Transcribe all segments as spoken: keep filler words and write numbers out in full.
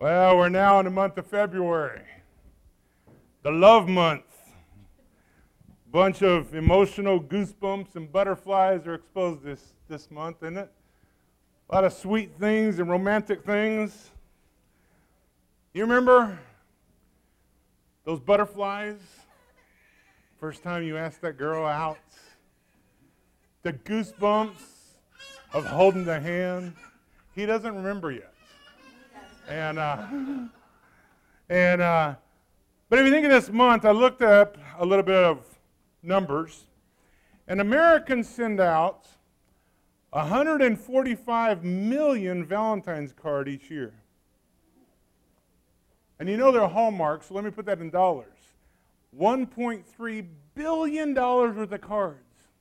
Well, we're now in the month of February, the love month. Bunch of emotional goosebumps and butterflies are exposed this, this month, isn't it? A lot of sweet things and romantic things. You remember those butterflies? First time you asked that girl out. The goosebumps of holding the hand. He doesn't remember yet. And, uh, and uh, but if you think of this month, I looked up a little bit of numbers, and Americans send out one hundred forty-five million Valentine's cards each year. And you know they're Hallmark, so let me put that in dollars. one point three billion dollars worth of cards.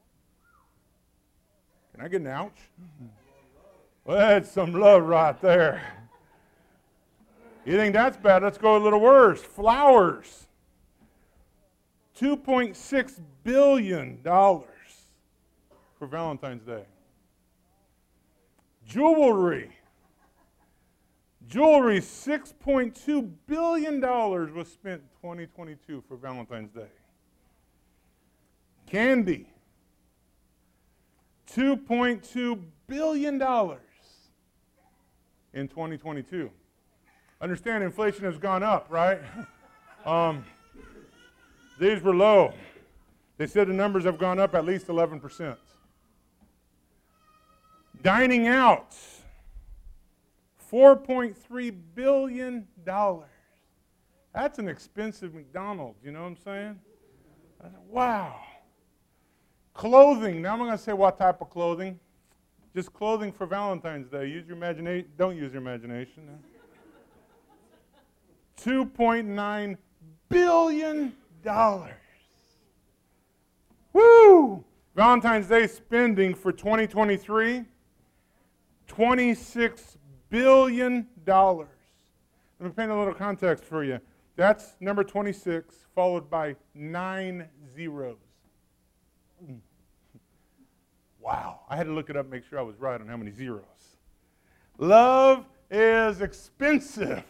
Can I get an ouch? Well, that's some love right there. You think that's bad? Let's go a little worse. Flowers. two point six billion dollars for Valentine's Day. Jewelry. Jewelry, six point two billion dollars was spent in twenty twenty-two for Valentine's Day. Candy. two point two billion dollars in twenty twenty-two. Understand inflation has gone up, right? um, these were low. They said the numbers have gone up at least eleven percent. Dining out, four point three billion dollars. That's an expensive McDonald's, you know what I'm saying? I said, wow. Clothing, now I'm not going to say what type of clothing. Just clothing for Valentine's Day. Use your imagination. Don't use your imagination. two point nine billion dollars. Woo! Valentine's Day spending for twenty twenty-three, twenty-six billion dollars. Let me paint a little context for you. That's number twenty-six, followed by nine zeros. Wow. I had to look it up and make sure I was right on how many zeros. Love is expensive.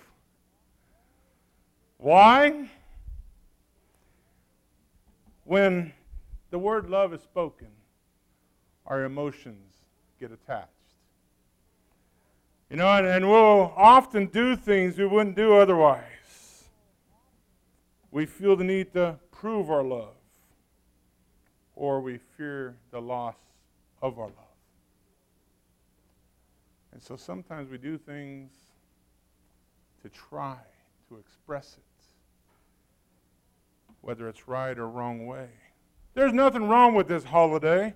Why? When the word love is spoken, our emotions get attached. You know, and, and we'll often do things we wouldn't do otherwise. We feel the need to prove our love, or we fear the loss of our love. And so sometimes we do things to try to express it, whether it's right or wrong way. There's nothing wrong with this holiday.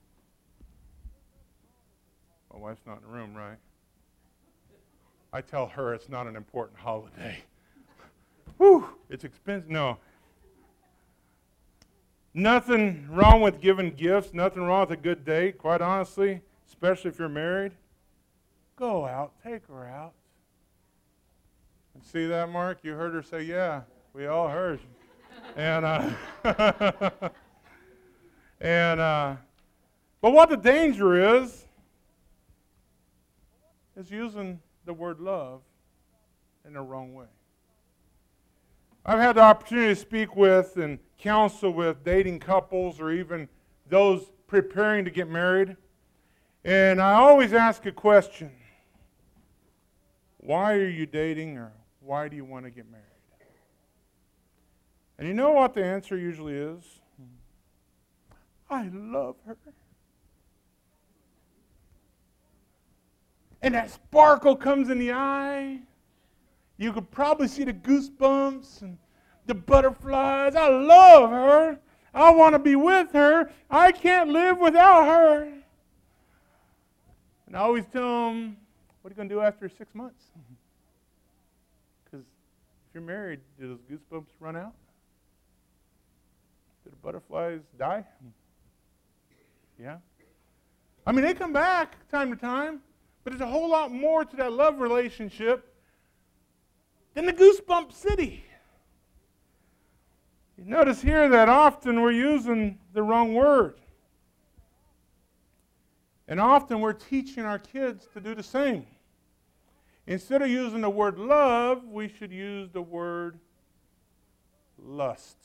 My wife's not in the room, right? I tell her it's not an important holiday. Whew, it's expensive. No. Nothing wrong with giving gifts. Nothing wrong with a good date, quite honestly, especially if you're married. Go out. Take her out. And see that, Mark? You heard her say, yeah. We all heard. and, uh, and, uh, but what the danger is, is using the word love in the wrong way. I've had the opportunity to speak with and counsel with dating couples or even those preparing to get married. And I always ask a question. Why are you dating, or why do you want to get married? And you know what the answer usually is? I love her. And that sparkle comes in the eye. You could probably see the goosebumps and the butterflies. I love her. I want to be with her. I can't live without her. And I always tell them, what are you going to do after six months? Because if you're married, do those goosebumps run out? Do the butterflies die? Yeah. I mean, they come back time to time, but there's a whole lot more to that love relationship than the goosebump city. You notice here that often we're using the wrong word. And often we're teaching our kids to do the same. Instead of using the word love, we should use the word lust.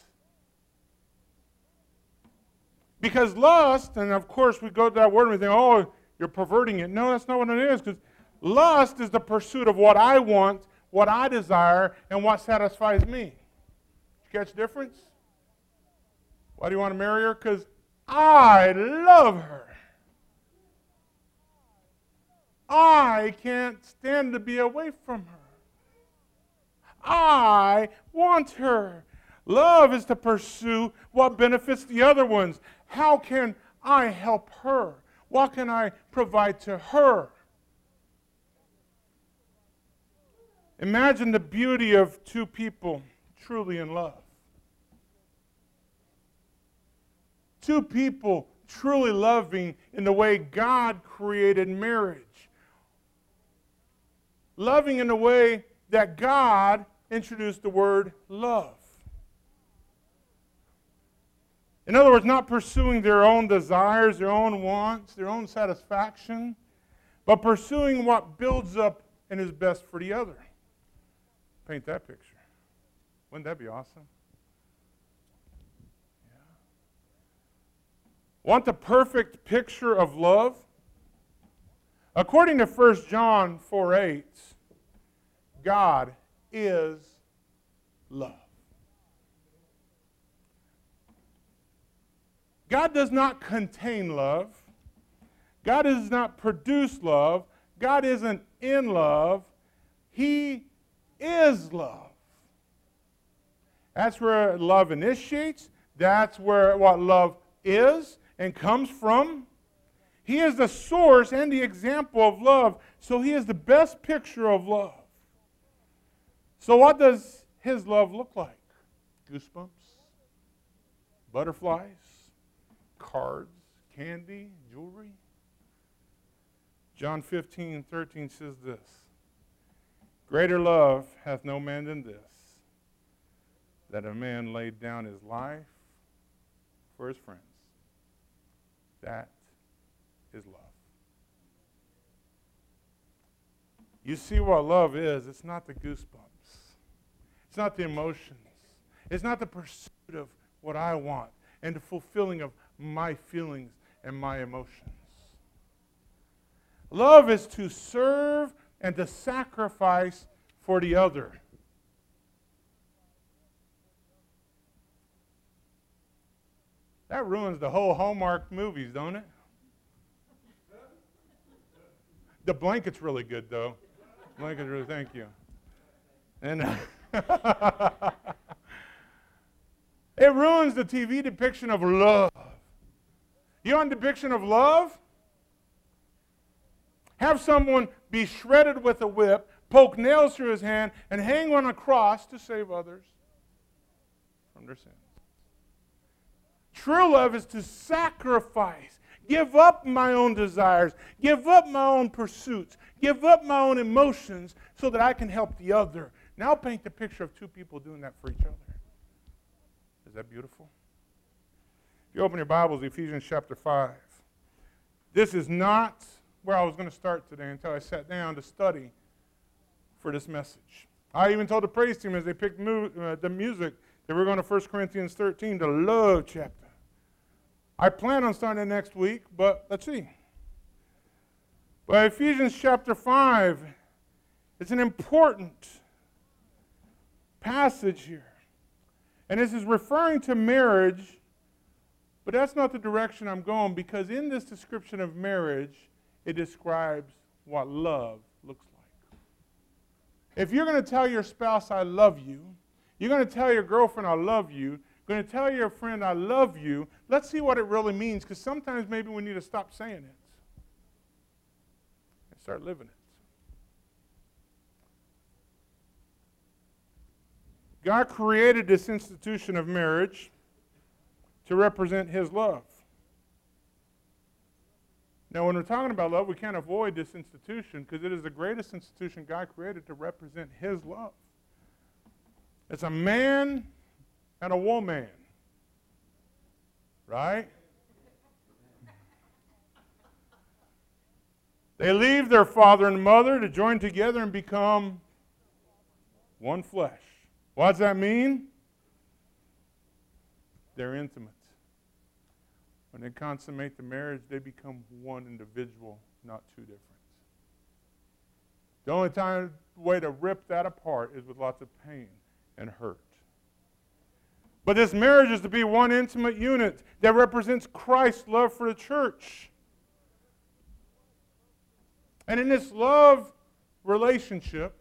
Because lust, and of course we go to that word and we think, oh, you're perverting it. No, that's not what it is, because lust is the pursuit of what I want, what I desire, and what satisfies me. Did you catch the difference? Why do you want to marry her? Because I love her. I can't stand to be away from her. I want her. Love is to pursue what benefits the other ones. How can I help her? What can I provide to her? Imagine the beauty of two people truly in love. Two people truly loving in the way God created marriage. Loving in the way that God introduced the word love. In other words, not pursuing their own desires, their own wants, their own satisfaction, but pursuing what builds up and is best for the other. Paint that picture. Wouldn't that be awesome? Yeah. Want the perfect picture of love? According to First John four eight, God is love. God does not contain love. God does not produce love. God isn't in love. He is love. That's where love initiates. That's where what love is and comes from. He is the source and the example of love. So he is the best picture of love. So what does his love look like? Goosebumps? Butterflies? Cards? Candy? Jewelry? John fifteen thirteen says this. Greater love hath no man than this, that a man laid down his life for his friends. That is love. You see what love is. It's not the goosebumps. It's not the emotions. It's not the pursuit of what I want and the fulfilling of my feelings and my emotions. Love is to serve and to sacrifice for the other. That ruins the whole Hallmark movies, don't it? The blanket's really good, though. Blanket's really, thank you. And it ruins the T V depiction of love. You want a depiction of love? Have someone be shredded with a whip, poke nails through his hand, and hang on a cross to save others from their sins. True love is to sacrifice, give up my own desires, give up my own pursuits, give up my own emotions so that I can help the other. Now paint the picture of two people doing that for each other. Is that beautiful? If you open your Bibles, Ephesians chapter five. This is not where I was going to start today until I sat down to study for this message. I even told the praise team as they picked mu- uh, the music that we're going to First Corinthians thirteen, the love chapter. I plan on starting it next week, but let's see. But Ephesians chapter five, it's an important passage here. And this is referring to marriage, but that's not the direction I'm going, because in this description of marriage, it describes what love looks like. If you're going to tell your spouse, I love you, you're going to tell your girlfriend, I love you, you're going to tell your friend, I love you, let's see what it really means, because sometimes maybe we need to stop saying it and start living it. God created this institution of marriage to represent his love. Now, when we're talking about love, we can't avoid this institution because it is the greatest institution God created to represent his love. It's a man and a woman, right? They leave their father and mother to join together and become one flesh. What does that mean? They're intimate. When they consummate the marriage, they become one individual, not two different. The only time way to rip that apart is with lots of pain and hurt. But this marriage is to be one intimate unit that represents Christ's love for the church. And in this love relationship,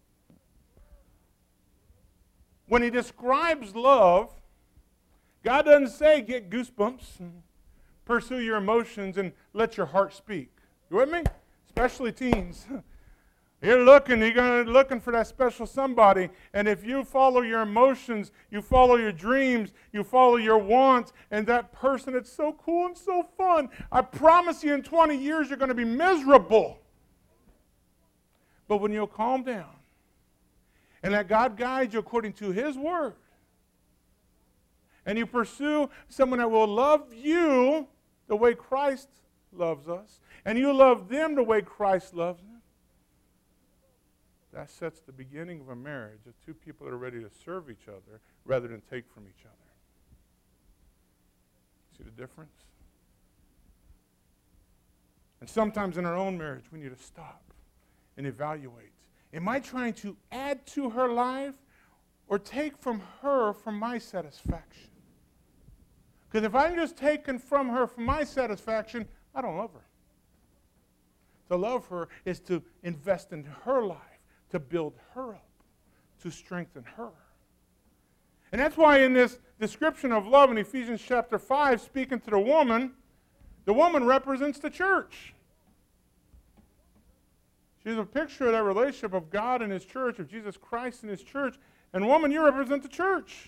when he describes love, God doesn't say get goosebumps, and pursue your emotions, and let your heart speak. You with me? Especially teens. You're looking, you're going to looking for that special somebody, and if you follow your emotions, you follow your dreams, you follow your wants, and that person that's so cool and so fun, I promise you in twenty years you're going to be miserable. But when you'll calm down and let God guide you according to His Word, and you pursue someone that will love you the way Christ loves us, and you love them the way Christ loves them, that sets the beginning of a marriage of two people that are ready to serve each other rather than take from each other. See the difference? And sometimes in our own marriage, we need to stop and evaluate. Am I trying to add to her life or take from her for my satisfaction? Because if I'm just taking from her for my satisfaction, I don't love her. To love her is to invest in her life, to build her up, to strengthen her. And that's why in this description of love in Ephesians chapter five, speaking to the woman, the woman represents the church. She's a picture of that relationship of God and His church, of Jesus Christ and His church. And woman, you represent the church.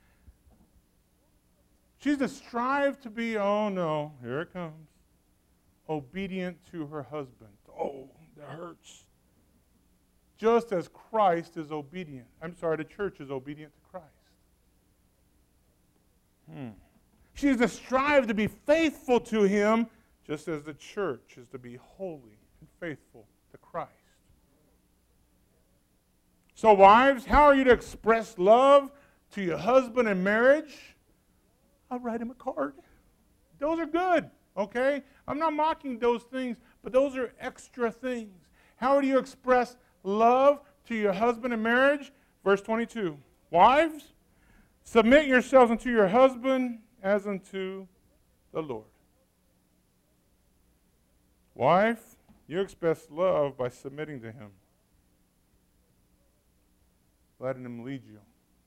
She's to strive to be, oh no, here it comes, obedient to her husband. Oh, that hurts. Just as Christ is obedient. I'm sorry, the church is obedient to Christ. Hmm. She's to strive to be faithful to Him, just as the church is to be holy and faithful to Christ. So wives, how are you to express love to your husband in marriage? I'll write him a card. Those are good, okay? I'm not mocking those things, but those are extra things. How do you express love to your husband in marriage? Verse twenty-two. Wives, submit yourselves unto your husband as unto the Lord. Wife, you express love by submitting to Him, letting Him lead you.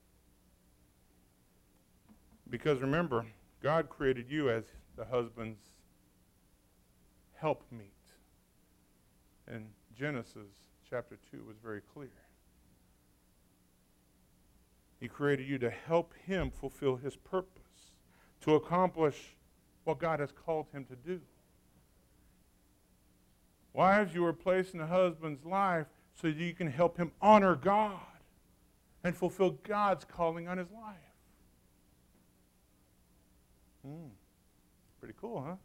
Because remember, God created you as the husband's helpmeet. And Genesis chapter two was very clear. He created you to help Him fulfill His purpose, to accomplish what God has called him to do. Wives, you were placed in a husband's life so that you can help him honor God and fulfill God's calling on his life. Hmm. Pretty cool, huh?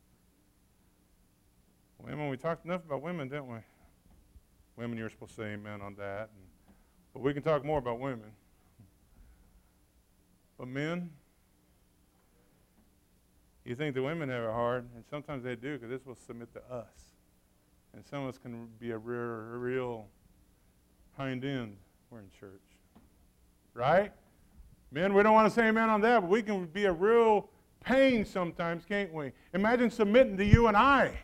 Women, we talked enough about women, didn't we? Women, you're supposed to say amen on that. And, but we can talk more about women. But men, you think the women have it hard, and sometimes they do, because this will submit to us. And some of us can be a real, real hind end. We're in church. Right? Men, we don't want to say amen on that, but we can be a real pain sometimes, can't we? Imagine submitting to you and I.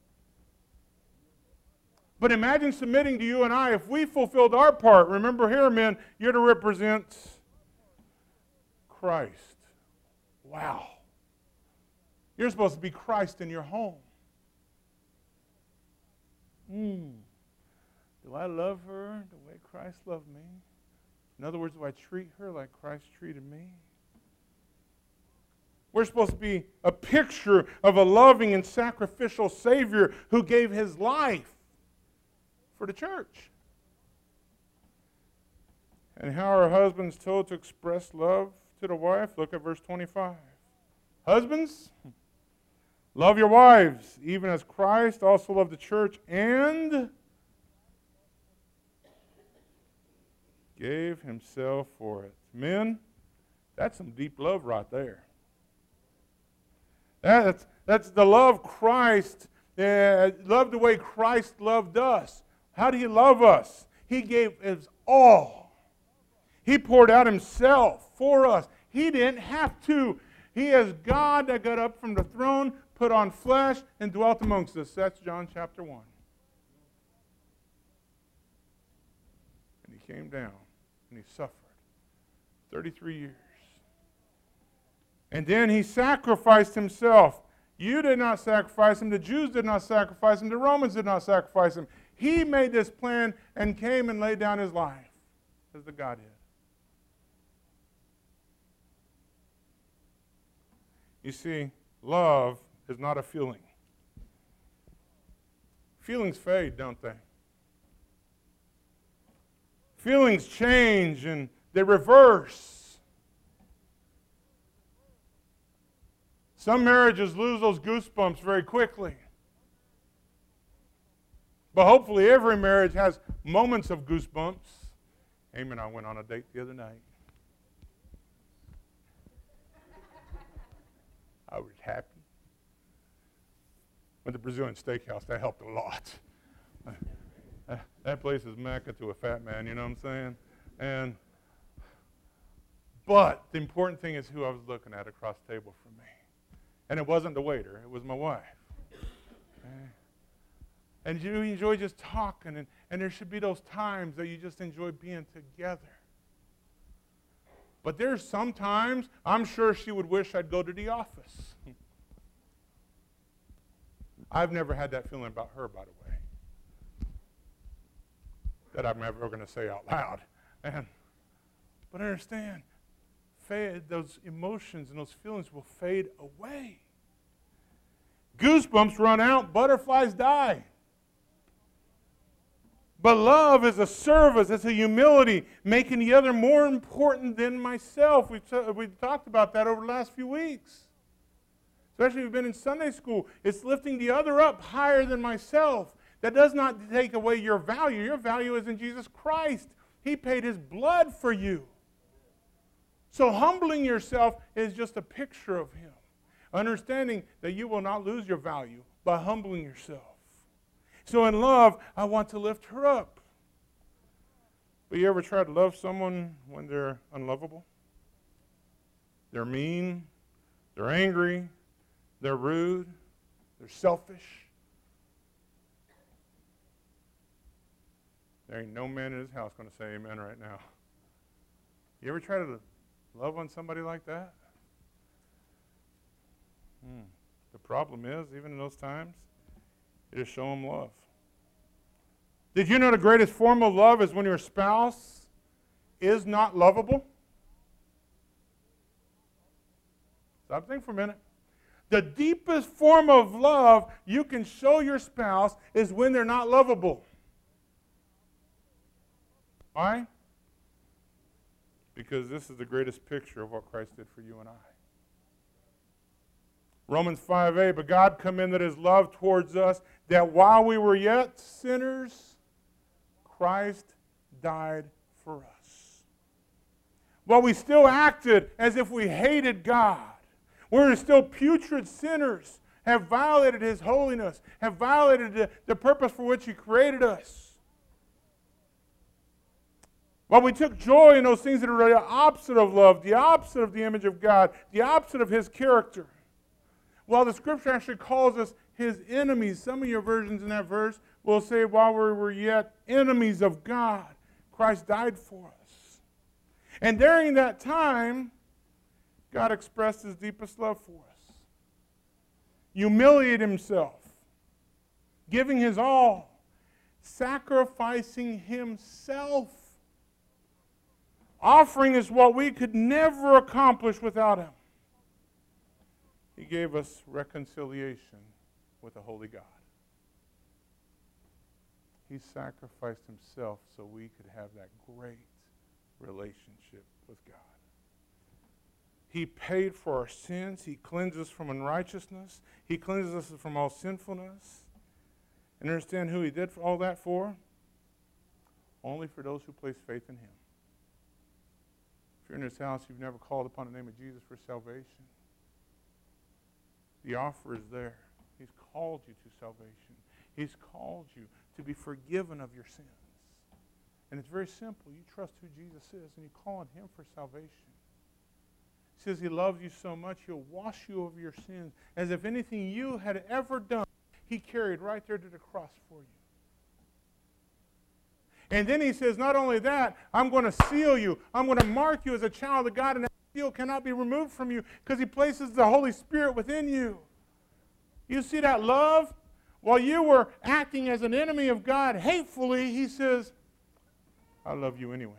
But imagine submitting to you and I if we fulfilled our part. Remember here, men, you're to represent Christ. Wow. You're supposed to be Christ in your home. Hmm. Do I love her the way Christ loved me? In other words, do I treat her like Christ treated me? We're supposed to be a picture of a loving and sacrificial Savior who gave his life for the church. And how are husbands told to express love to the wife? Look at verse twenty-five. Husbands, Love your wives, even as Christ also loved the church and gave himself for it. Men, that's some deep love right there. That's, that's the love Christ, uh, love the way Christ loved us. How did he love us? He gave his all. He poured out himself for us. He didn't have to. He is God that got up from the throne, put on flesh, and dwelt amongst us. That's John chapter one. And he came down, and he suffered thirty-three years. And then he sacrificed himself. You did not sacrifice him. The Jews did not sacrifice him. The Romans did not sacrifice him. He made this plan and came and laid down his life as the Godhead. You see, love is not a feeling. Feelings fade, don't they? Feelings change and they reverse. Some marriages lose those goosebumps very quickly. But hopefully every marriage has moments of goosebumps. Amy and I went on a date the other night. I was happy. Went to Brazilian Steakhouse. That helped a lot. That place is Mecca to a fat man, you know what I'm saying? And, but the important thing is who I was looking at across the table from me. And it wasn't the waiter. It was my wife. Okay? And you enjoy just talking, and, and there should be those times that you just enjoy being together. But there's sometimes I'm sure she would wish I'd go to the office. I've never had that feeling about her, by the way, that I'm never going to say out loud. And, but understand, fade, those emotions and those feelings will fade away. Goosebumps run out, butterflies die. But love is a service, it's a humility, making the other more important than myself. We've, t- we've talked about that over the last few weeks. Especially if you've been in Sunday school. It's lifting the other up higher than myself. That does not take away your value. Your value is in Jesus Christ. He paid his blood for you. So humbling yourself is just a picture of him. Understanding that you will not lose your value by humbling yourself. So in love, I want to lift her up. But you ever try to love someone when they're unlovable? They're mean, they're angry, they're rude, they're selfish. There ain't no man in his house going to say amen right now. You ever try to love on somebody like that? Hmm. The problem is, even in those times, you just show them love. Did you know the greatest form of love is when your spouse is not lovable? Stop thinking for a minute. The deepest form of love you can show your spouse is when they're not lovable. Why? Because this is the greatest picture of what Christ did for you and I. Romans five eight, but God commended his love towards us, that while we were yet sinners, Christ died for us. While we still acted as if we hated God, we were still putrid sinners, have violated his holiness, have violated the, the purpose for which he created us. While we took joy in those things that are the opposite of love, the opposite of the image of God, the opposite of his character. While the scripture actually calls us his enemies, some of your versions in that verse will say, while we were yet enemies of God, Christ died for us. And during that time, God expressed his deepest love for us. Humiliated himself, giving his all, sacrificing himself. Offering is what we could never accomplish without him. He gave us reconciliation with a holy God. He sacrificed himself so we could have that great relationship with God. He paid for our sins. He cleanses us from unrighteousness. He cleanses us from all sinfulness. And understand who he did all that for? Only for those who place faith in him. If you're in this house, you've never called upon the name of Jesus for salvation. The offer is there. He's called you to salvation. He's called you to be forgiven of your sins. And it's very simple. You trust who Jesus is and you call on him for salvation. He says he loves you so much, he'll wash you of your sins as if anything you had ever done, he carried right there to the cross for you. And then he says, not only that, I'm going to seal you. I'm going to mark you as a child of God, and that seal cannot be removed from you because he places the Holy Spirit within you. You see that love? While you were acting as an enemy of God hatefully, he says, I love you anyway.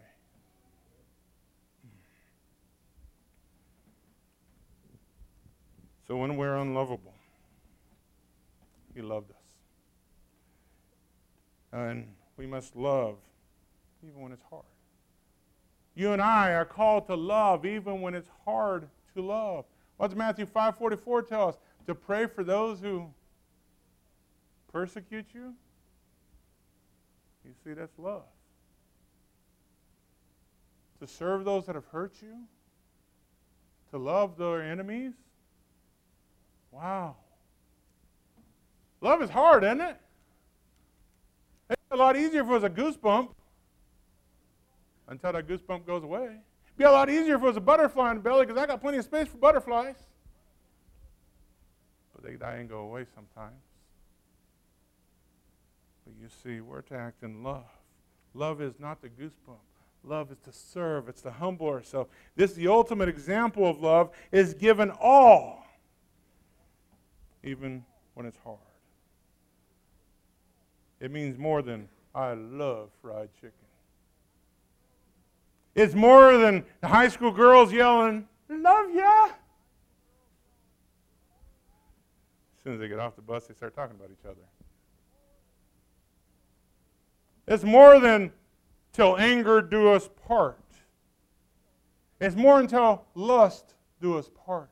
So when we're unlovable, he loved us. And we must love even when it's hard. You and I are called to love even when it's hard to love. What does Matthew five forty-four tell us? To pray for those who persecute you? You see, that's love. To serve those that have hurt you? To love their enemies? Wow. Love is hard, isn't it? It's a lot easier if it was a goosebump until that goosebump goes away. It'd be a lot easier if it was a butterfly in the belly because I got plenty of space for butterflies. But they die and go away sometimes. But you see, we're to act in love. Love is not the goosebump. Love is to serve. It's to humble ourselves. This, the ultimate example of love, is given all, even when it's hard. It means more than, I love fried chicken. It's more than high school girls yelling, love ya. As soon as they get off the bus, they start talking about each other. It's more than till anger do us part. It's more until lust do us part.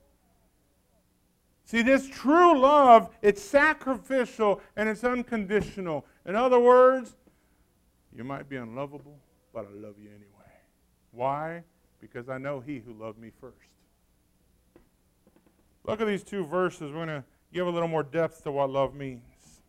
See, this true love, it's sacrificial and it's unconditional. In other words, you might be unlovable, but I love you anyway. Why? Because I know he who loved me first. Look at these two verses. We're going to give a little more depth to what love means.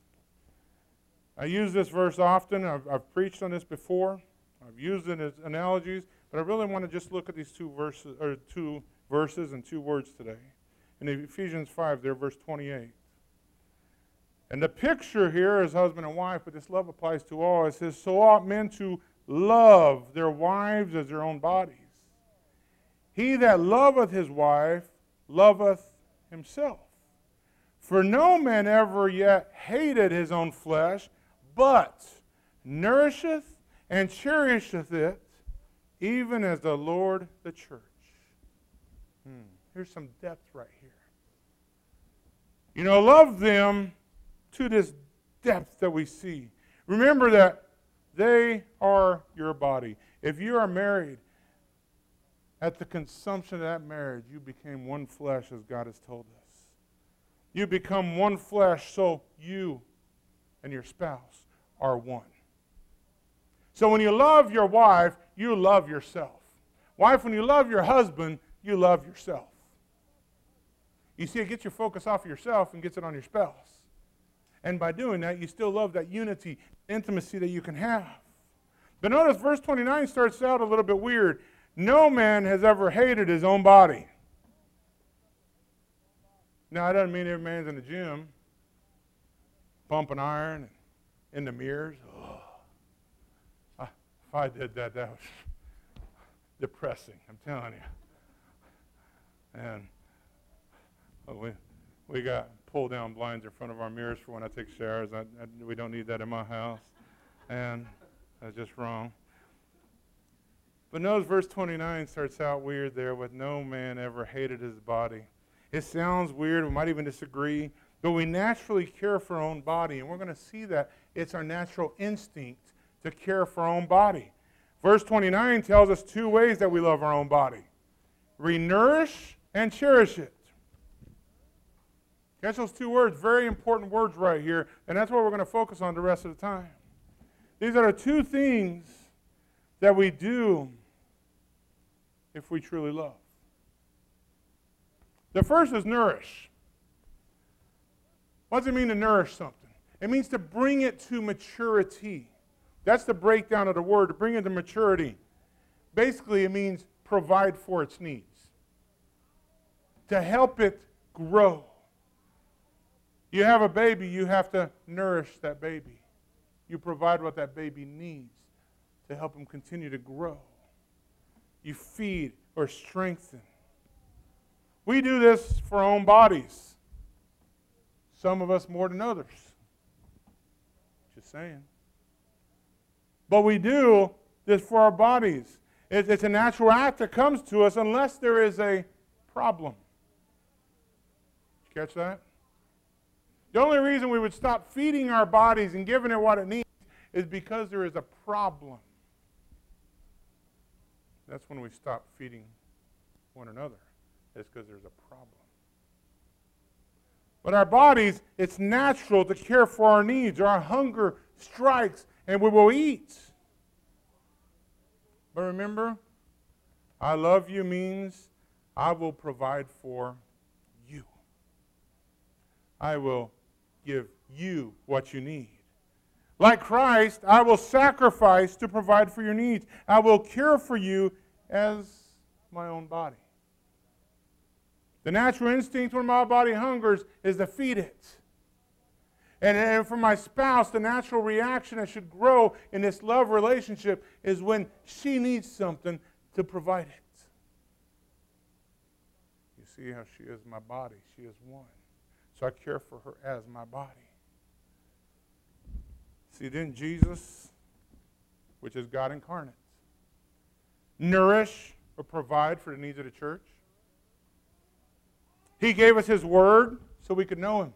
I use this verse often. I've, I've preached on this before. I've used it as analogies, but I really want to just look at these two verses, or two verses and two words today. In Ephesians five, there, verse twenty-eight. And the picture here is husband and wife, but this love applies to all. It says, so ought men to love their wives as their own bodies. He that loveth his wife loveth himself. For no man ever yet hated his own flesh, but nourisheth and cherisheth it, even as the Lord the church. Hmm. Here's some depth right here. You know, love them to this depth that we see. Remember that they are your body. If you are married, at the consumption of that marriage, you became one flesh, as God has told us. You become one flesh, so you and your spouse are one. So when you love your wife, you love yourself. Wife, when you love your husband, you love yourself. You see, it gets your focus off of yourself and gets it on your spouse. And by doing that, you still love that unity, intimacy that you can have. But notice verse twenty-nine starts out a little bit weird. No man has ever hated his own body. Now, that doesn't mean every man's in the gym, pumping iron, and in the mirrors. Oh. I, if I did that, that was depressing, I'm telling you. And well, we, we got pull-down blinds in front of our mirrors for when I take showers. I, I, we don't need that in my house. And that's just wrong. But notice verse twenty-nine starts out weird there with no man ever hated his body. It sounds weird. We might even disagree. But we naturally care for our own body. And we're going to see that it's our natural instinct to care for our own body. Verse twenty-nine tells us two ways that we love our own body. Renourish and cherish it. Catch those two words, very important words right here, and that's what we're going to focus on the rest of the time. These are the two things that we do if we truly love. The first is nourish. What does it mean to nourish something? It means to bring it to maturity. That's the breakdown of the word, to bring it to maturity. Basically, it means provide for its needs. To help it grow. You have a baby, you have to nourish that baby. You provide what that baby needs to help him continue to grow. You feed or strengthen. We do this for our own bodies. Some of us more than others. Just saying. But we do this for our bodies. It's a natural act that comes to us unless there is a problem. Did you catch that? The only reason we would stop feeding our bodies and giving it what it needs is because there is a problem. That's when we stop feeding one another. It's because there's a problem. But our bodies, it's natural to care for our needs. Our hunger strikes and we will eat. But remember, I love you means I will provide for you. I will give you what you need. Like Christ, I will sacrifice to provide for your needs. I will care for you as my own body. The natural instinct when my body hungers is to feed it. And, and for my spouse, the natural reaction that should grow in this love relationship is when she needs something to provide it. You see how she is my body. She is one. So I care for her as my body. See, didn't Jesus, which is God incarnate, nourish or provide for the needs of the church? He gave us His Word so we could know Him.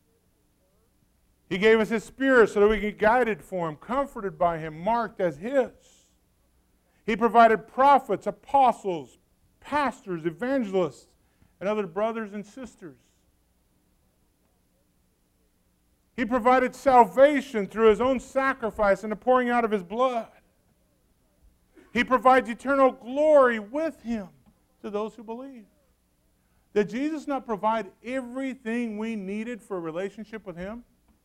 He gave us His Spirit so that we could be guided for Him, comforted by Him, marked as His. He provided prophets, apostles, pastors, evangelists, and other brothers and sisters. He provided salvation through His own sacrifice and the pouring out of His blood. He provides eternal glory with Him to those who believe. Did Jesus not provide everything we needed for a relationship with Him?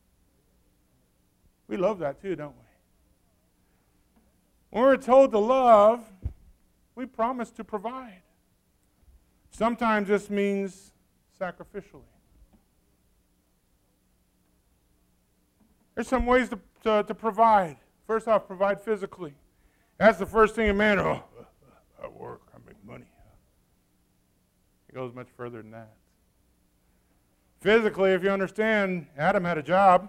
We love that too, don't we? When we're told to love, we promise to provide. Sometimes this means sacrificially. There's some ways to, to, to provide. First off, provide physically. That's the first thing a man, oh, I work, I make money. It goes much further than that. Physically, if you understand, Adam had a job,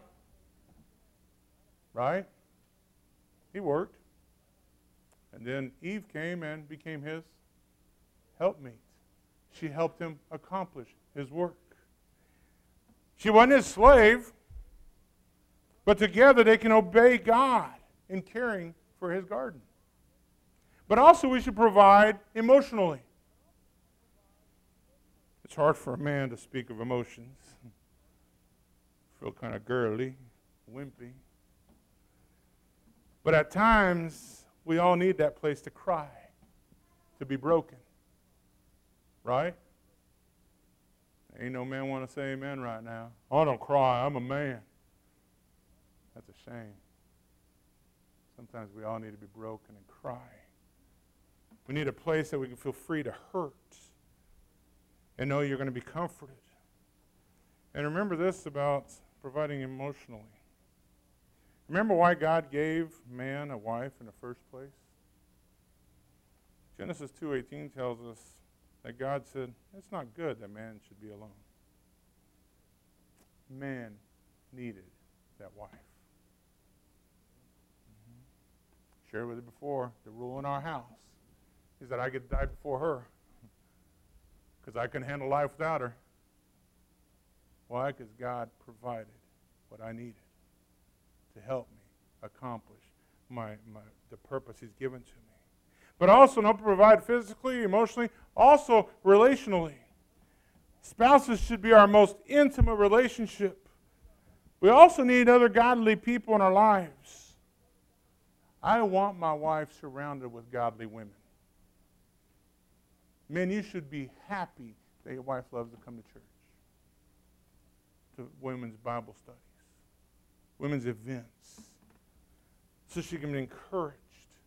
right? He worked. And then Eve came and became his helpmate. She helped him accomplish his work. She wasn't his slave, but together they can obey God in caring for His garden. But also we should provide emotionally. It's hard for a man to speak of emotions. Feel kind of girly, wimpy. But at times, we all need that place to cry, to be broken. Right? Ain't no man want to say amen right now. Oh, don't cry, I'm a man. That's a shame. Sometimes we all need to be broken and cry. We need a place that we can feel free to hurt and know you're going to be comforted. And remember this about providing emotionally. Remember why God gave man a wife in the first place? Genesis two eighteen tells us that God said, it's not good that man should be alone. Man needed that wife. Mm-hmm. Shared with you before, the rule in our house is that I get to die before her because I couldn't handle life without her. Why? Because God provided what I needed to help me accomplish my, my the purpose He's given to me. But also don't provide physically, emotionally, also relationally. Spouses should be our most intimate relationship. We also need other godly people in our lives. I want my wife surrounded with godly women. Men, you should be happy that your wife loves to come to church, to women's Bible studies, women's events, so she can be encouraged,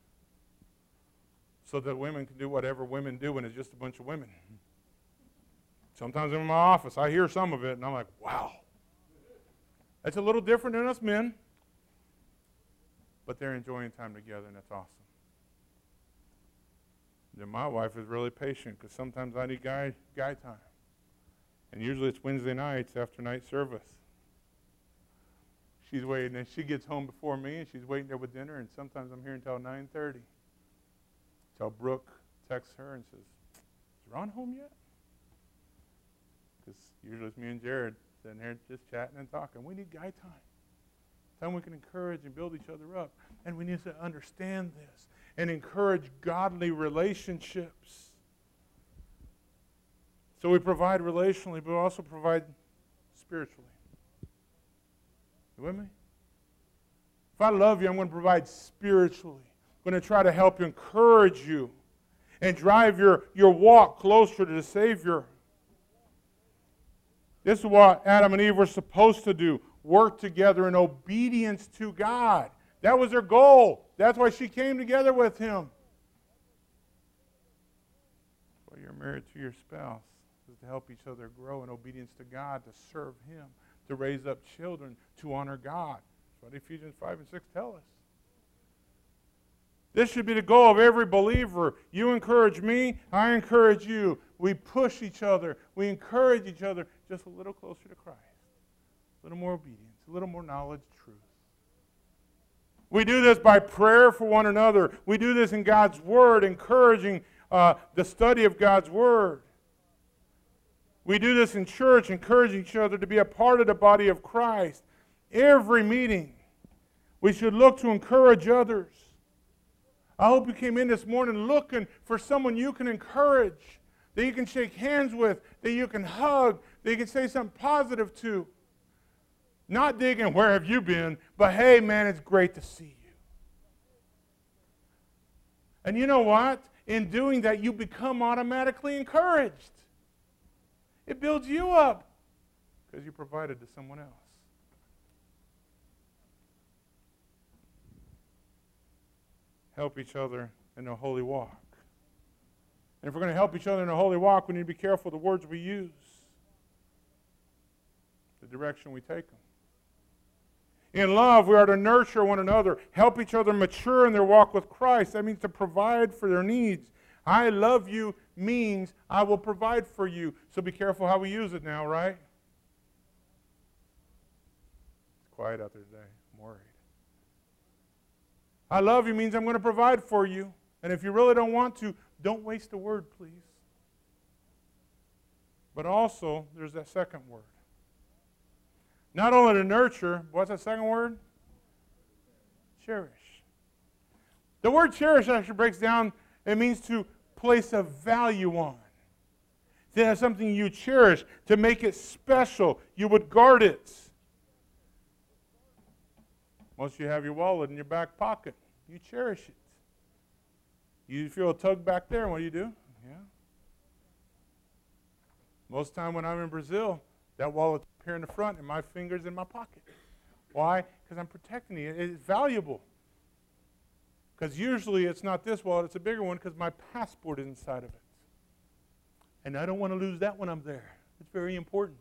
so that women can do whatever women do when it's just a bunch of women. Sometimes I'm in my office, I hear some of it, and I'm like, wow. That's a little different than us men, but they're enjoying time together, and that's awesome. Then my wife is really patient, because sometimes I need guy, guy time. And usually it's Wednesday nights after night service. She's waiting, and she gets home before me, and she's waiting there with dinner, and sometimes I'm here until nine thirty. So Brooke texts her and says, is Ron home yet? Because usually it's me and Jared sitting here just chatting and talking. We need guy time. Time we can encourage and build each other up. And we need to understand this and encourage godly relationships. So we provide relationally, but we also provide spiritually. You with me? If I love you, I'm going to provide spiritually. I'm going to try to help you, encourage you, and drive your, your walk closer to the Savior. This is what Adam and Eve were supposed to do. Work together in obedience to God. That was their goal. That's why she came together with him. That's why you're married to your spouse, is to help each other grow in obedience to God, to serve him, to raise up children, to honor God. That's what Ephesians five and six tell us. This should be the goal of every believer. You encourage me, I encourage you. We push each other. We encourage each other just a little closer to Christ. A little more obedience, a little more knowledge, truth. We do this by prayer for one another. We do this in God's Word, encouraging uh, the study of God's Word. We do this in church, encouraging each other to be a part of the body of Christ. Every meeting, we should look to encourage others. I hope you came in this morning looking for someone you can encourage, that you can shake hands with, that you can hug, that you can say something positive to. Not digging, where have you been? But hey, man, it's great to see you. And you know what? In doing that, you become automatically encouraged. It builds you up because you provided to someone else. Help each other in a holy walk. And if we're going to help each other in a holy walk, we need to be careful of the words we use, the direction we take them. In love, we are to nurture one another, help each other mature in their walk with Christ. That means to provide for their needs. I love you means I will provide for you. So be careful how we use it now, right? It's quiet out there today. I'm worried. I love you means I'm going to provide for you. And if you really don't want to, don't waste a word, please. But also, there's that second word. Not only to nurture, what's that second word? Cherish. The word cherish actually breaks down, it means to place a value on. To have something you cherish, to make it special. You would guard it. Once you have your wallet in your back pocket, you cherish it. You feel a tug back there, what do you do? Yeah. Most of the time when I'm in Brazil, that wallet's up here in the front and my finger's in my pocket. Why? Because I'm protecting it. It's valuable. Because usually it's not this wallet, it's a bigger one because my passport is inside of it. And I don't want to lose that when I'm there. It's very important.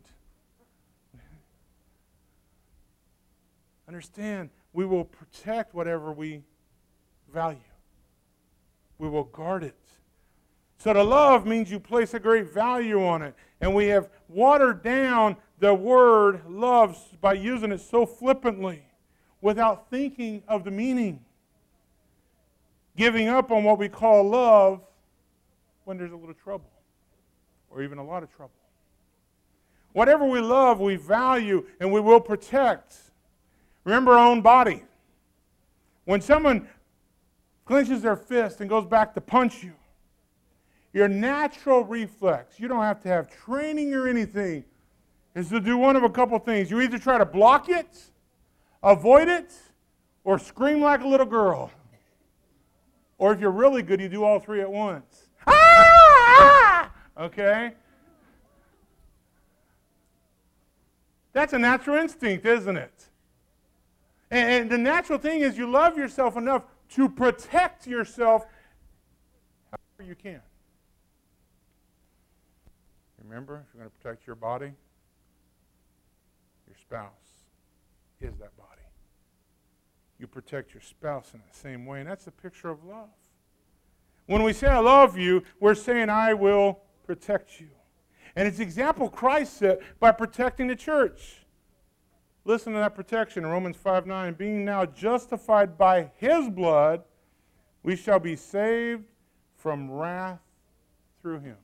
Understand, we will protect whatever we value. We will guard it. So to love means you place a great value on it. And we have watered down the word love by using it so flippantly without thinking of the meaning. Giving up on what we call love when there's a little trouble or even a lot of trouble. Whatever we love, we value and we will protect. Remember our own body. When someone clenches their fist and goes back to punch you. Your natural reflex, you don't have to have training or anything, is to do one of a couple things. You either try to block it, avoid it, or scream like a little girl. Or if you're really good, you do all three at once. Ah! Okay? That's a natural instinct, isn't it? And the natural thing is you love yourself enough to protect yourself however you can. Remember, if you're going to protect your body, your spouse is that body. You protect your spouse in the same way, and that's a picture of love. When we say I love you, we're saying I will protect you. And it's the example Christ set by protecting the church. Listen to that protection in Romans five nine. Being now justified by his blood, we shall be saved from wrath through him.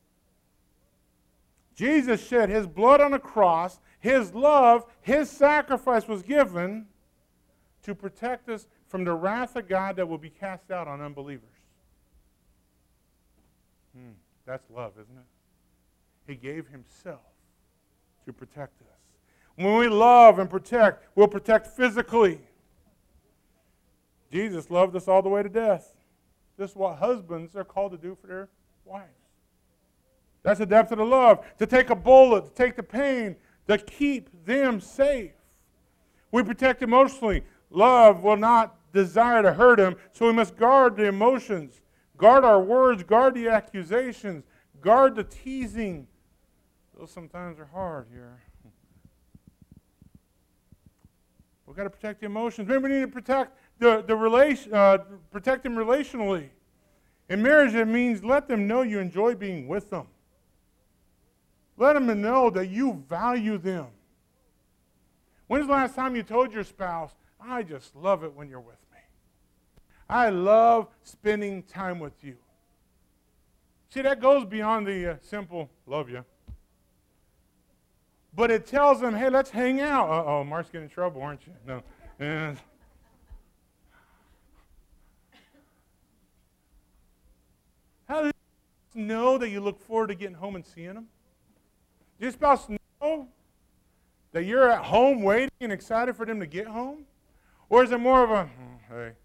Jesus shed his blood on the cross. His love, his sacrifice was given to protect us from the wrath of God that will be cast out on unbelievers. Hmm, that's love, isn't it? He gave himself to protect us. When we love and protect, we'll protect physically. Jesus loved us all the way to death. This is what husbands are called to do for their wives. That's the depth of the love. To take a bullet, to take the pain, to keep them safe. We protect emotionally. Love will not desire to hurt him, so we must guard the emotions, guard our words, guard the accusations, guard the teasing. Those sometimes are hard here. We've got to protect the emotions. Maybe we need to protect the, the relation, uh, protect them relationally. In marriage, it means let them know you enjoy being with them. Let them know that you value them. When's the last time you told your spouse, I just love it when you're with me. I love spending time with you. See, that goes beyond the uh, simple love you. But it tells them, hey, let's hang out. Uh-oh, Mark's getting in trouble, aren't you? No. And how do you know that you look forward to getting home and seeing them? Does your spouse know that you're at home waiting and excited for them to get home? Or is it more of a, oh, hey.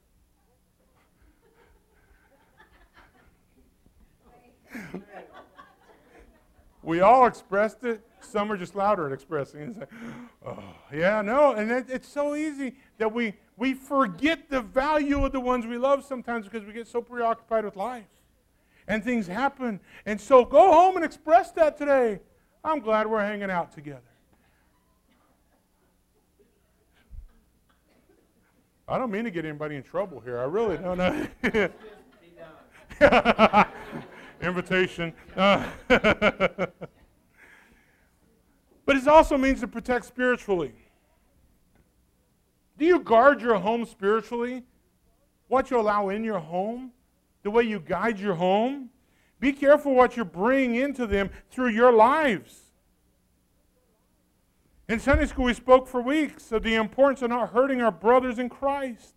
We all expressed it. Some are just louder at expressing it. It's like, oh, yeah, no. And it, it's so easy that we, we forget the value of the ones we love sometimes because we get so preoccupied with life. And things happen. And so go home and express that today. I'm glad we're hanging out together. I don't mean to get anybody in trouble here. I really don't know. Invitation. Uh, but it also means to protect spiritually. Do you guard your home spiritually? What you allow in your home? The way you guide your home? Be careful what you bring into them through your lives. In Sunday school, we spoke for weeks of the importance of not hurting our brothers in Christ.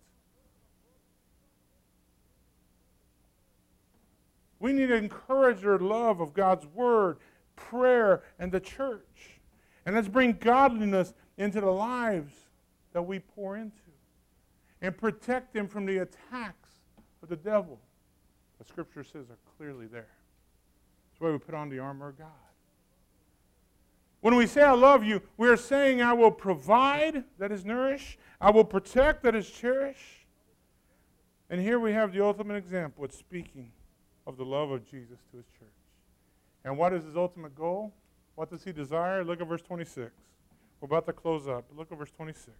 We need to encourage their love of God's Word, prayer, and the church. And let's bring godliness into the lives that we pour into. And protect them from the attacks of the devil. The Scripture says are clearly there. That's why we put on the armor of God. When we say I love you, we are saying I will provide, that is nourish. I will protect, that is cherish. And here we have the ultimate example. It's speaking of the love of Jesus to his church. And what is his ultimate goal? What does he desire? Look at verse twenty-six. We're about to close up. Look at verse twenty-six.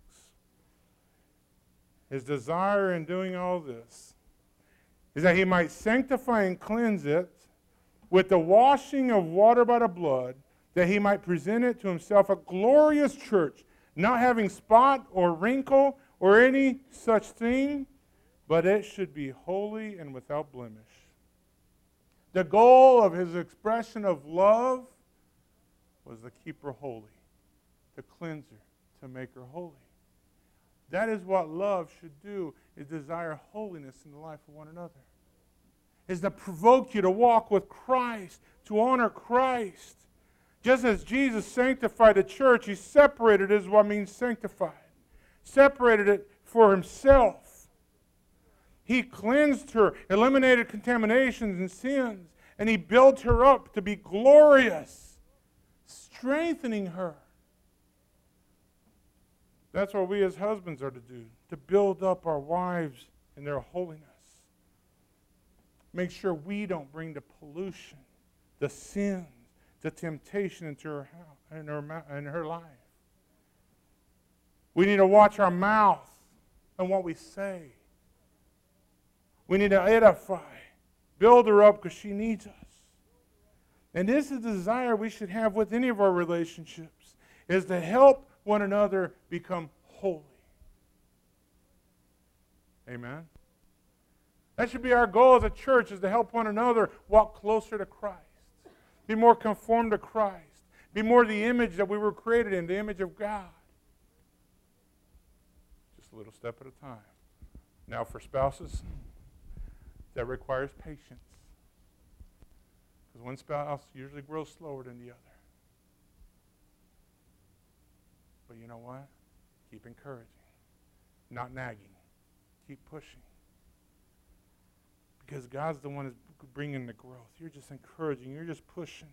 His desire in doing all this is that he might sanctify and cleanse it with the washing of water by the blood, that he might present it to himself a glorious church, not having spot or wrinkle or any such thing, but it should be holy and without blemish. The goal of his expression of love was to keep her holy, to cleanse her, to make her holy. That is what love should do, is desire holiness in the life of one another. Is to provoke you to walk with Christ, to honor Christ. Just as Jesus sanctified the church, he separated it, is what means sanctified. Separated it for himself. He cleansed her, eliminated contaminations and sins, and he built her up to be glorious, strengthening her. That's what we as husbands are to do, to build up our wives in their holiness. Make sure we don't bring the pollution, the sins, the temptation into her house, in her, in her life. We need to watch our mouth and what we say. We need to edify, build her up because she needs us. And this is the desire we should have with any of our relationships, is to help one another become holy. Amen? That should be our goal as a church, is to help one another walk closer to Christ. Be more conformed to Christ. Be more the image that we were created in, the image of God. Just a little step at a time. Now for spouses, that requires patience. Because one spouse usually grows slower than the other. But you know what? Keep encouraging. Not nagging. Keep pushing. Because God's the one who's bringing the growth. You're just encouraging. You're just pushing.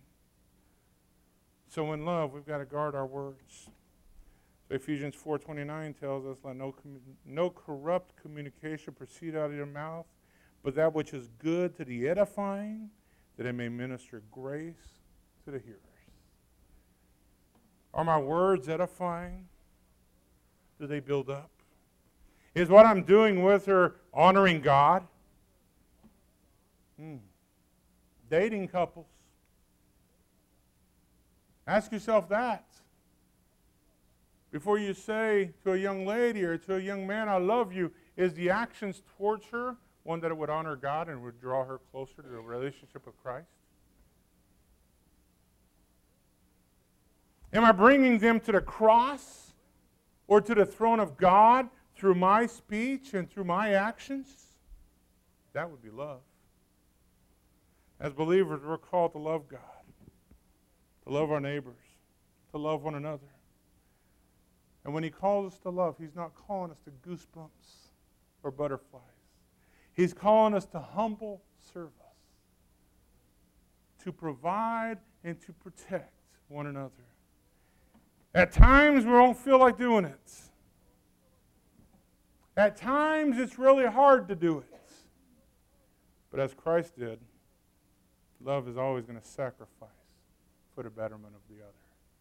So in love, we've got to guard our words. So Ephesians four twenty-nine tells us, let no, no corrupt communication proceed out of your mouth, but that which is good to the edifying, that it may minister grace to the hearers. Are my words edifying? Do they build up? Is what I'm doing with her honoring God? Hmm. Dating couples. Ask yourself that. Before you say to a young lady or to a young man, I love you, is the actions towards her one that it would honor God and would draw her closer to the relationship with Christ? Am I bringing them to the cross or to the throne of God through my speech and through my actions? That would be love. As believers, we're called to love God, to love our neighbors, to love one another. And when he calls us to love, he's not calling us to goosebumps or butterflies. He's calling us to humble service, to provide and to protect one another. At times, we won't feel like doing it. At times, it's really hard to do it. But as Christ did, love is always going to sacrifice for the betterment of the other.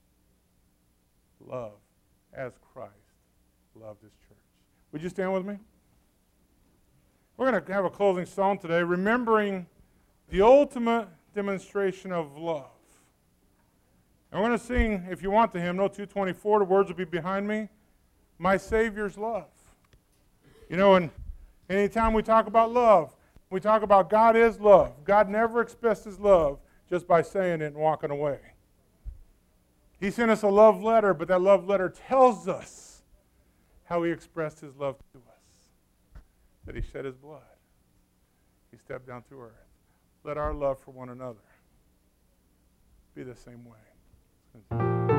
Love as Christ loved his church. Would you stand with me? We're going to have a closing song today, remembering the ultimate demonstration of love. And we're going to sing, if you want, the hymnal two twenty-four. The words will be behind me. My Savior's love. You know, and anytime we talk about love, we talk about God is love. God never expressed his love just by saying it and walking away. He sent us a love letter, but that love letter tells us how he expressed his love to us. That he shed his blood. He stepped down to earth. Let our love for one another be the same way.